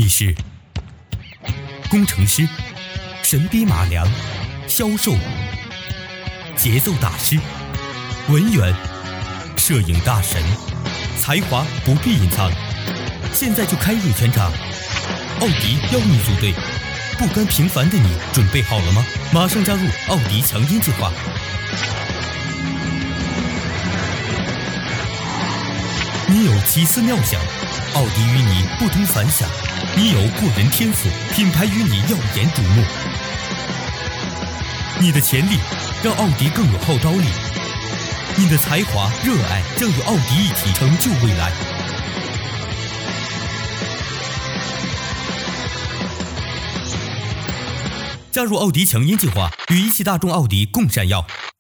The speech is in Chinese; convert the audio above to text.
你是工程师、神笔马良、销售、节奏大师、文员、摄影大神，才华不必隐藏，现在就开入全场。奥迪邀你组队，不甘平凡的你准备好了吗？马上加入奥迪强音计划。你有奇思妙想，奥迪与你不同凡响；你有过人天赋，品牌与你耀眼瞩目。你的潜力让奥迪更有号召力，你的才华、热爱将与奥迪一起成就未来。加入奥迪强音计划，与一汽大众奥迪共闪耀。